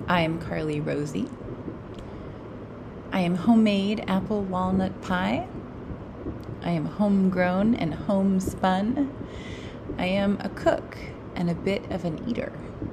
I am Carly Rosie. I am homemade apple walnut pie. I am homegrown and homespun. I am a cook and a bit of an eater.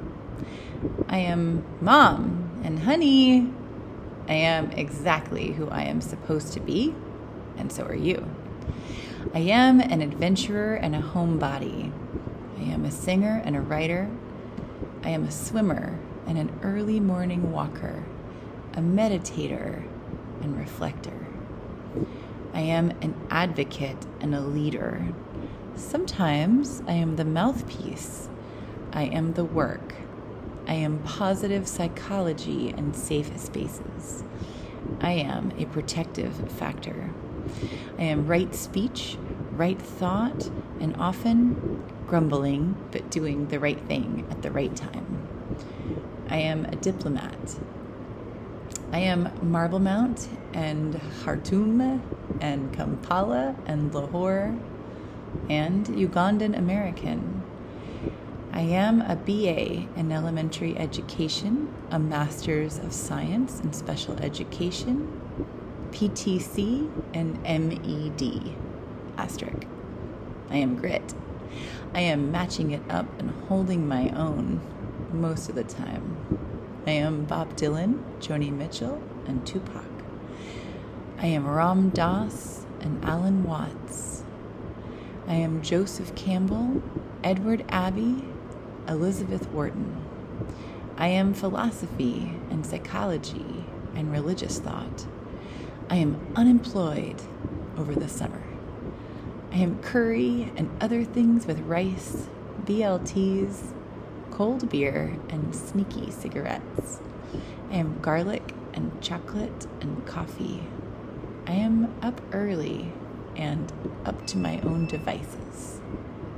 I am mom and honey. I am exactly who I am supposed to be, and so are you. I am an adventurer and a homebody. I am a singer and a writer. I am a swimmer and an early morning walker, a meditator and reflector. I am an advocate and a leader. Sometimes I am the mouthpiece. I am the work. I am positive psychology and safe spaces. I am a protective factor. I am right speech, right thought, and often grumbling, but doing the right thing at the right time. I am a diplomat. I am Marblemount and Khartoum and Kampala and Lahore and Ugandan American. I am a BA in elementary education, a Master's of Science in Special Education, PTC, and MED. Asterisk. I am grit. I am matching it up and holding my own most of the time. I am Bob Dylan, Joni Mitchell, and Tupac. I am Ram Dass and Alan Watts. I am Joseph Campbell, Edward Abbey, Elizabeth Wharton. I am philosophy and psychology and religious thought. I am unemployed over the summer. I am curry and other things with rice, BLTs, cold beer, and sneaky cigarettes. I am garlic and chocolate and coffee. I am up early and up to my own devices.